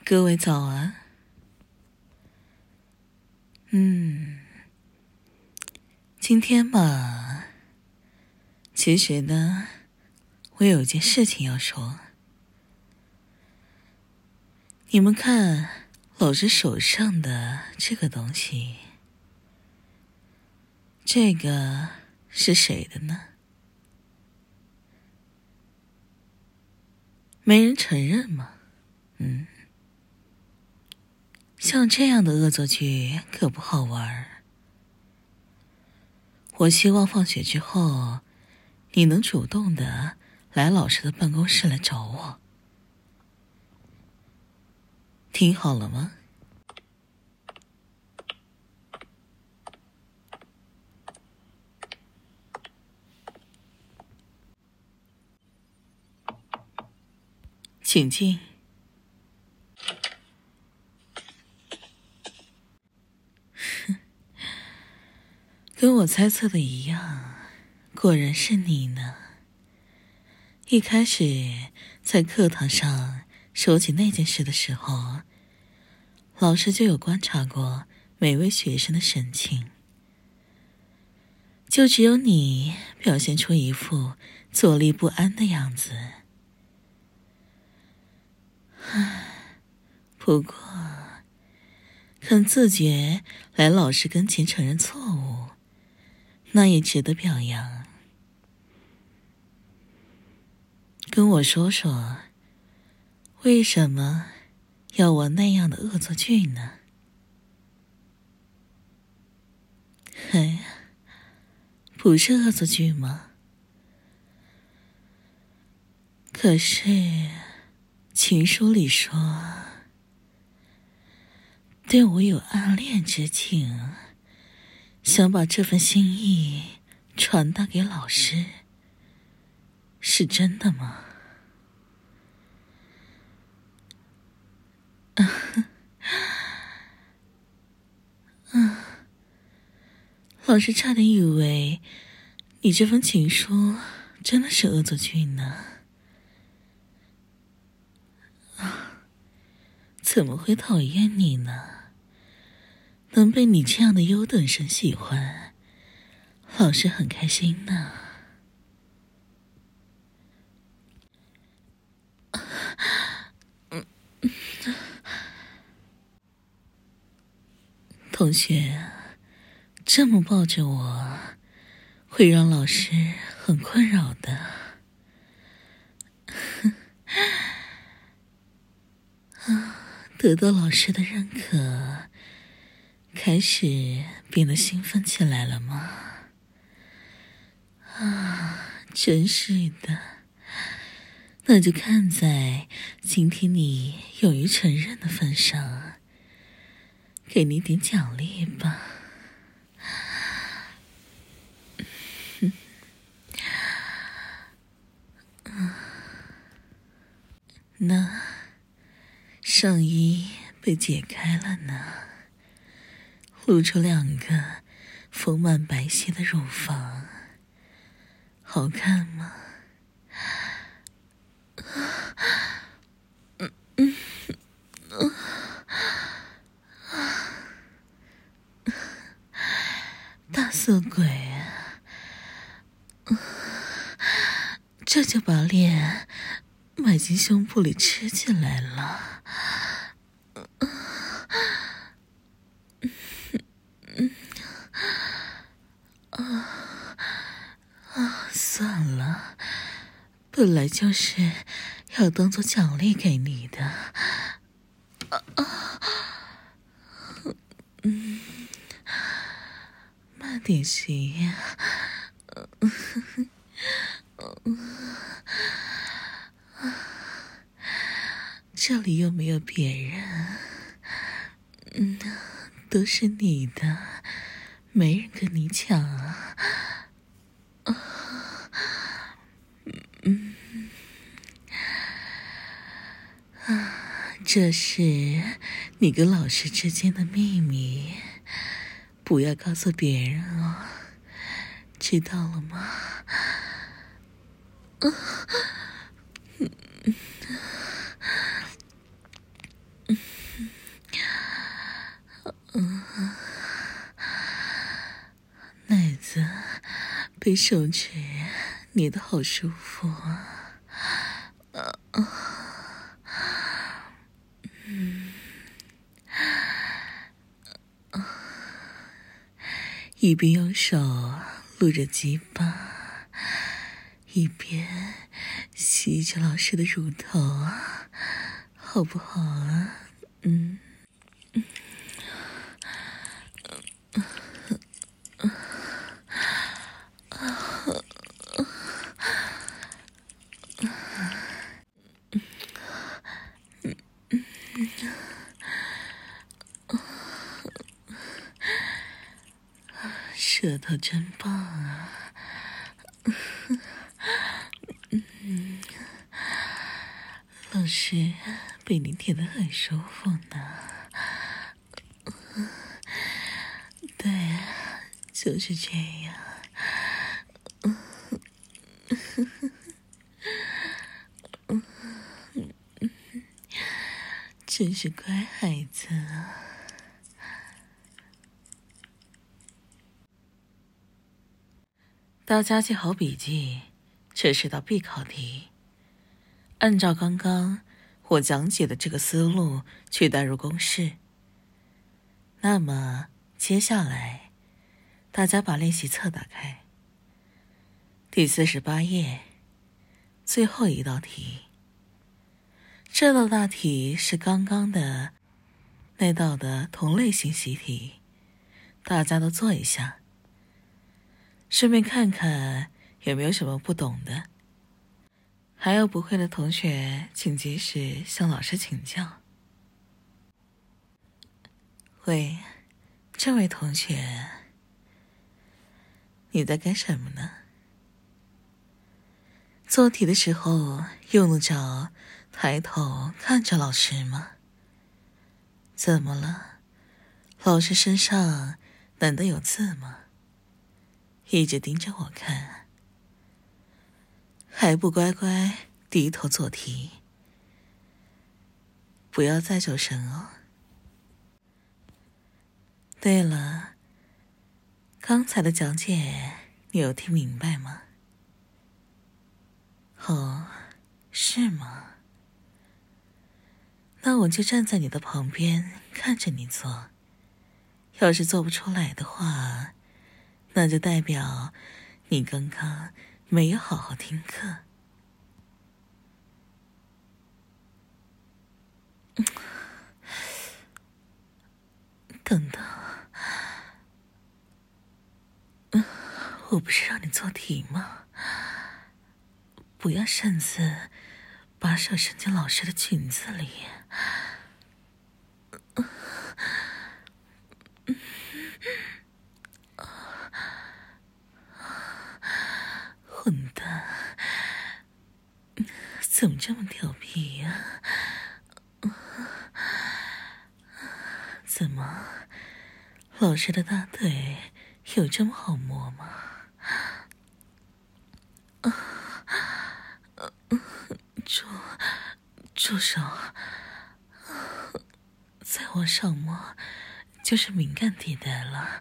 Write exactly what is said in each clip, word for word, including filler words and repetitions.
各位早安。嗯，今天嘛，其实呢，我有件事情要说。你们看老师手上的这个东西，这个是谁的呢？没人承认吗？嗯，像这样的恶作剧可不好玩。我希望放学之后，你能主动的来老师的办公室来找我。听好了吗？请进。跟我猜测的一样，果然是你呢。一开始在课堂上说起那件事的时候，老师就有观察过每位学生的神情，就只有你表现出一副坐立不安的样子。唉，不过肯自觉来老师跟前承认错误，那也值得表扬。跟我说说，为什么要玩那样的恶作剧呢？哎呀，不是恶作剧吗？可是情书里说对我有暗恋之情，想把这份心意传达给老师，是真的吗？老师差点以为你这封情书真的是恶作剧呢。怎么会讨厌你呢？能被你这样的优等生喜欢，老师很开心呢。同学，这么抱着我，会让老师很困扰的。得到老师的认可，开始变得兴奋起来了吗？啊，真是的。那就看在今天你勇于承认的份上，给你点奖励吧。那上衣被解开了呢，露出两个丰满白皙的乳房，好看吗？嗯嗯嗯大色鬼，这就把脸埋进胸部里吃起来了。算了，本来就是要当做奖励给你的。啊啊，嗯，慢点行。这里又没有别人，嗯，都是你的，没人跟你抢啊。嗯，啊，这是你跟老师之间的秘密，不要告诉别人哦，知道了吗？ 被手指捏得好舒服啊！啊嗯，一边用手撸着鸡巴，一边吸着老师的乳头，好不好啊？嗯。舌头真棒啊！嗯，老师被你舔得很舒服呢。对，就是这样。真是乖孩子啊！大家记好笔记，这是道必考题。按照刚刚我讲解的这个思路去代入公式。那么接下来，大家把练习册打开，第四十八页，最后一道题。这道大题是刚刚的那道的同类型习题，大家都做一下。顺便看看有没有什么不懂的，还有不会的同学请及时向老师请教。喂，这位同学，你在干什么呢？做题的时候用得着抬头看着老师吗？怎么了？老师身上难道有字吗？一直盯着我看，还不乖乖低头做题？不要再走神哦。对了，刚才的讲解你有听明白吗？哦，是吗？那我就站在你的旁边看着你做，要是做不出来的话，那就代表你刚刚没有好好听课。等等，我不是让你做题吗？不要擅自把手伸进老师的裙子里。混蛋，怎么这么调皮呀？怎么，老师的大腿有这么好摸吗？住，住手！再往上摸就是敏感地带了。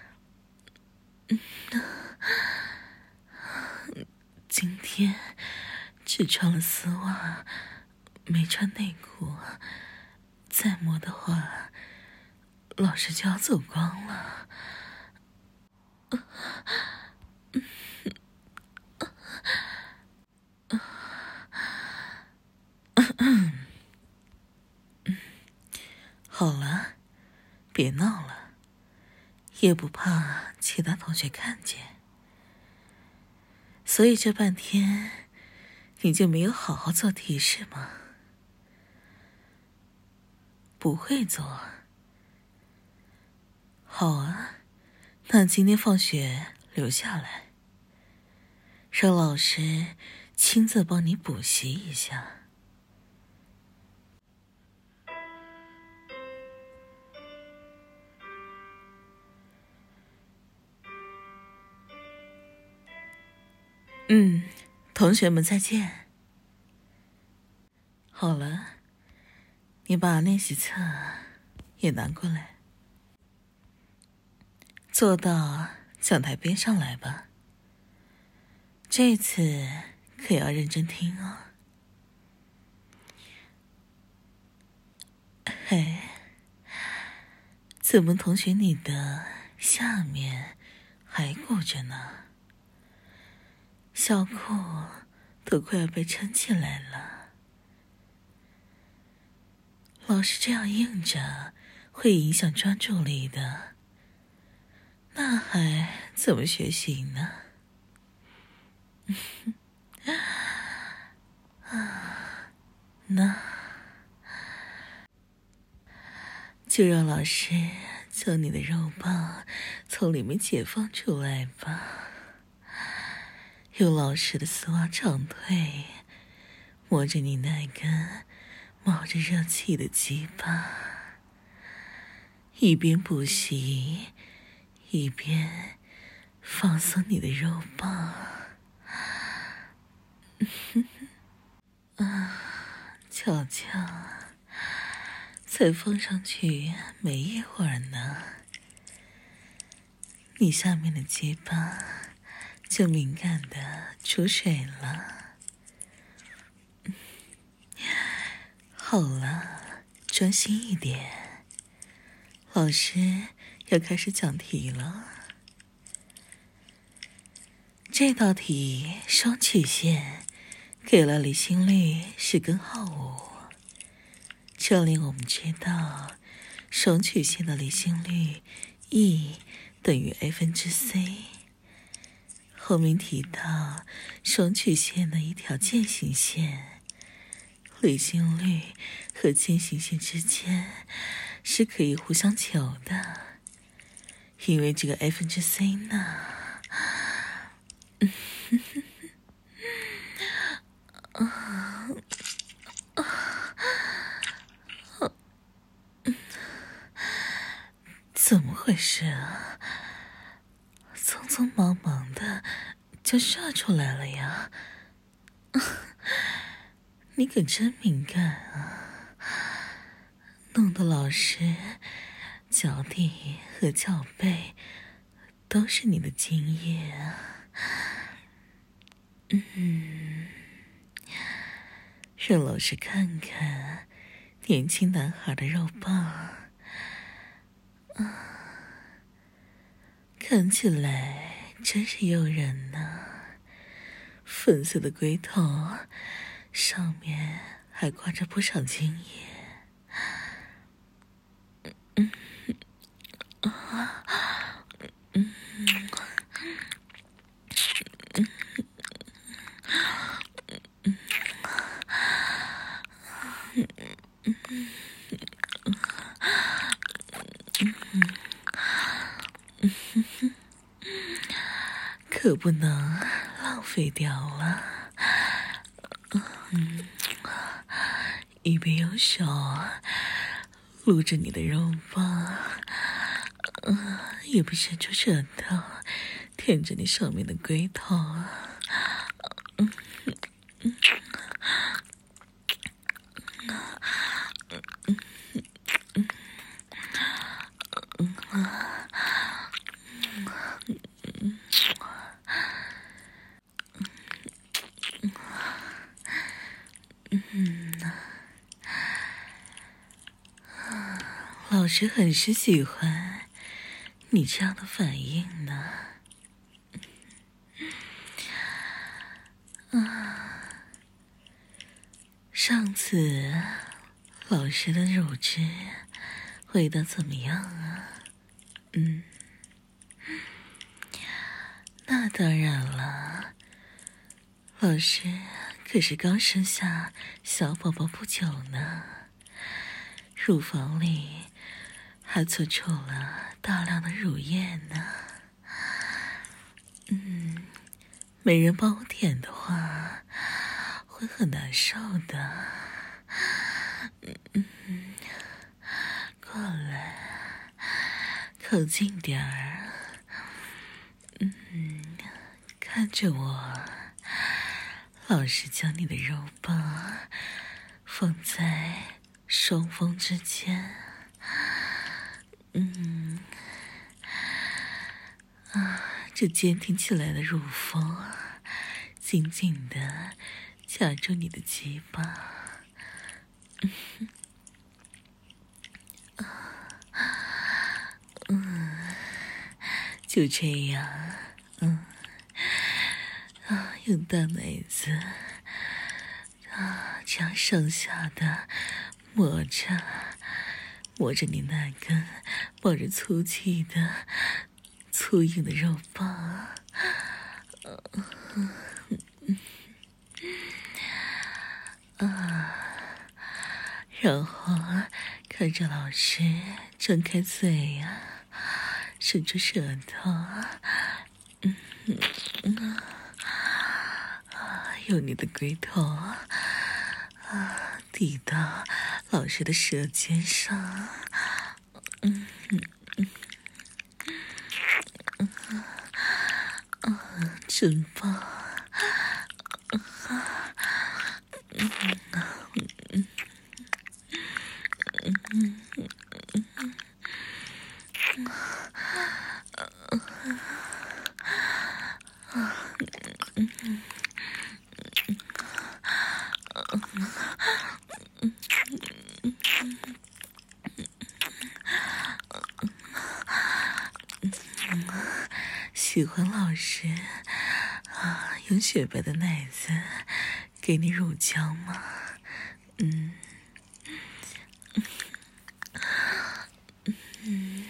今天只穿了丝袜，没穿内裤，再摸的话，老师就要走光了。好了，别闹了，也不怕其他同学看见。所以这半天你就没有好好做题是吗？不会做。好啊，那今天放学留下来，让老师亲自帮你补习一下。嗯，同学们再见。好了，你把练习册也拿过来，坐到讲台边上来吧。 这次可要认真听哦。嘿，怎么同学你的下面还鼓着呢？小裤都快要被撑起来了。老是这样硬着，会影响专注力的，那还怎么学习呢？啊，那就让老师将你的肉棒从里面解放出来吧。用老师的丝袜长腿摸着你那根冒着热气的鸡巴，一边补习一边放松你的肉棒。啊，瞧瞧，才放上去没一会儿呢，你下面的鸡巴就敏感的出水了。好了，专心一点，老师要开始讲题了。这道题双曲线给了离心率是根号五，这令我们知道双曲线的离心率 E 等于 a 分之 c。后面提到双曲线的一条渐行线，离心率和渐行线之间是可以互相求的，因为这个 a 分之 c 呢，怎么回事啊？匆匆忙忙的就射出来了呀！你可真敏感啊，弄得老师脚底和脚背都是你的精液啊！嗯，让老师看看年轻男孩的肉棒啊！看起来真是诱人呢，粉色的龟头上面还挂着不少精液。嗯啊嗯嗯可不能浪费掉了。嗯，一边用手撸着你的肉棒，嗯，一边伸出舌头舔着你上面的龟头。嗯嗯老师很是喜欢你这样的反应呢。啊，上次老师的乳汁味道怎么样啊？嗯，那当然了，老师可是刚生下小宝宝不久呢，乳房里还存储了大量的乳液呢。嗯，没人帮我舔的话，会很难受的。嗯嗯，过来，靠近点儿。嗯，看着我，老师将你的肉棒放在双峰之间。嗯，啊，这坚挺起来的乳峰紧紧地夹住你的鸡巴。嗯，就这样，嗯，啊，用大奶子啊，这样上下的抹着，抹着你那根冒着粗气的粗硬的肉棒。啊，然后看着老师张开嘴呀、啊，伸出舌头，嗯嗯啊，用你的龟头啊抵到老师的舌尖上，嗯嗯嗯嗯嗯，真棒！喜欢老师啊，用雪白的奶子给你乳胶吗？嗯，嗯，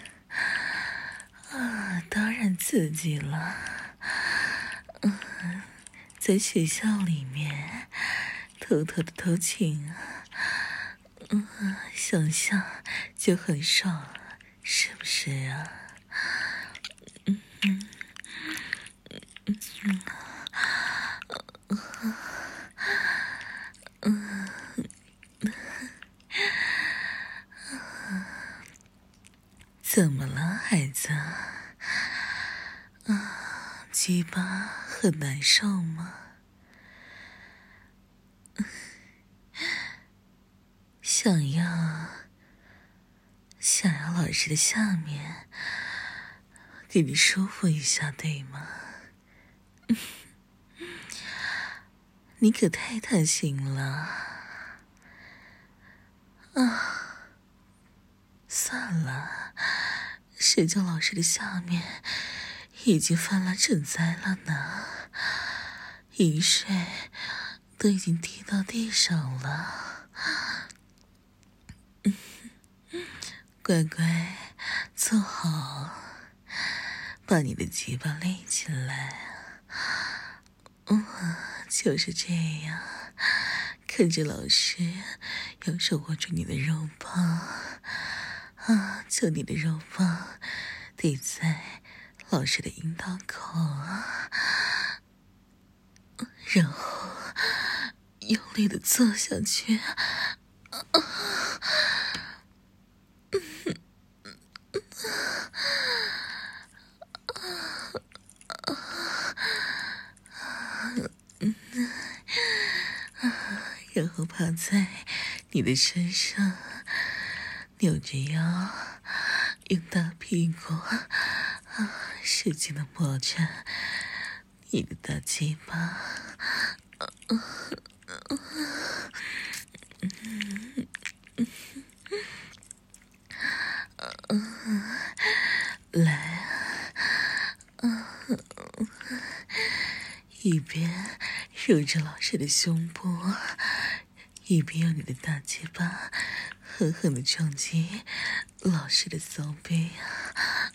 啊，当然刺激了。嗯，在学校里面偷偷的偷情，嗯，想想就很爽，是不是啊？嗯嗯嗯嗯嗯，怎么了，孩子？啊，鸡巴很难受吗？想要想要老师的下面给你舒服一下，对吗？你可太贪心了啊！算了，谁叫老师的下面已经犯了震灾了呢？饮水都已经滴到地上了。乖乖坐好，把你的鸡巴立起来。嗯，就是这样，看着老师用手握住你的肉棒，啊，将你的肉棒抵在老师的阴道口啊，然后用力的坐下去。啊然后趴在你的身上，扭着腰，用大屁股啊，使劲的摸着你的大鸡巴。来啊，一边揉着老师的胸部，一边用你的大鸡巴狠狠地撞击老师的骚背啊！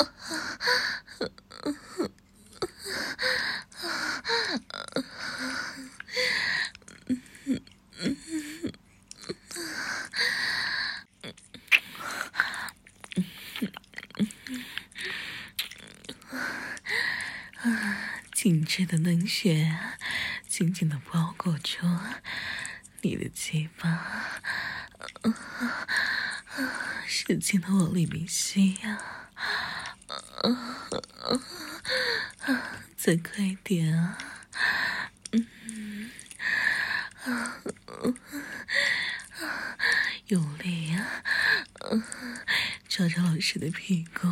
紧致的嫩血紧紧地包裹住你的鸡巴，使劲地往里面吸呀！再快一点啊！嗯，用力呀！抓着老师的屁股。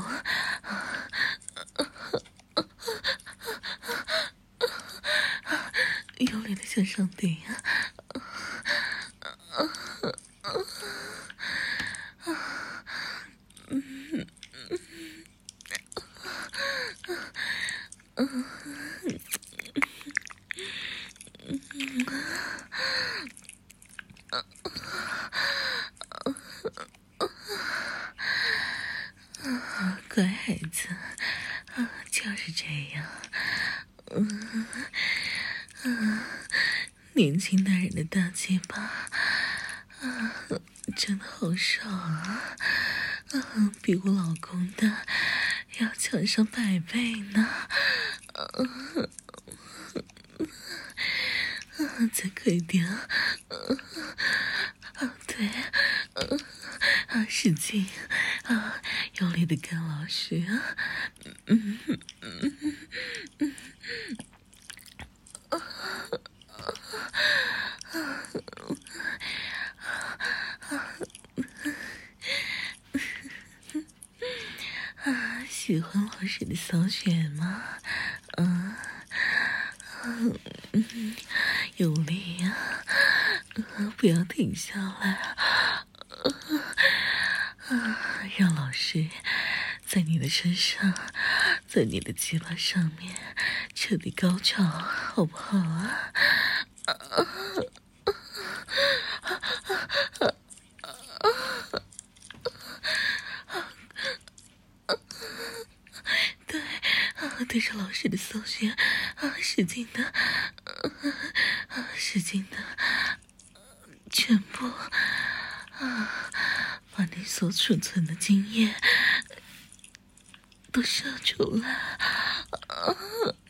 向上顶啊！乖孩子，就是这样。嗯嗯，年轻男人的大鸡巴，啊，真的好爽啊！啊，比我老公的要强上百倍呢。啊，啊，再快点！啊，啊对，啊啊，使劲！啊，用力的干老师啊！嗯嗯嗯嗯嗯啊，喜欢老师的骚穴吗？啊，嗯嗯，用力呀！啊，不要停下来！啊，让老师在你的身上，在你的鸡巴上面彻底高潮，好不好啊？啊对，啊，对着老师的骚穴，啊，使劲的，啊，使劲的，全部，啊，把你所储存的精液都射出来，啊